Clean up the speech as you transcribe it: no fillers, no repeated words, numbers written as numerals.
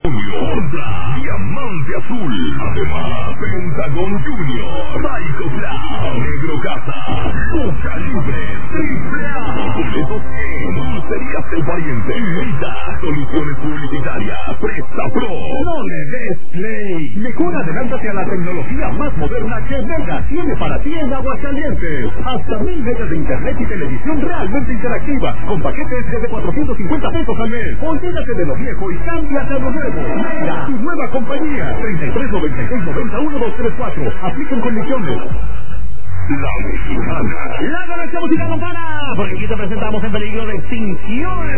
Contra Diamante Azul. Además, Pentagon Junior, Psycho Clown, Negro Casa, Boca Libre, Triple A. Boletos en Dulcerías del Pariente. Mita, Soluciones Publicitarias, Presta Pro. No le des play. Mejor adelántate a la tecnología más moderna que Mega tiene para ti en Aguascalientes. Hasta 1000 megas de internet y televisión realmente interactiva, con paquetes desde 450 pesos al mes. Olvídate de lo viejo y cámbiate a lo nuevo. Mega, tu nueva compañía. 33 96 90 1234. Aplican condiciones. La Mexicana. La conexión musical no para, porque aquí te presentamos En Peligro de Extinción.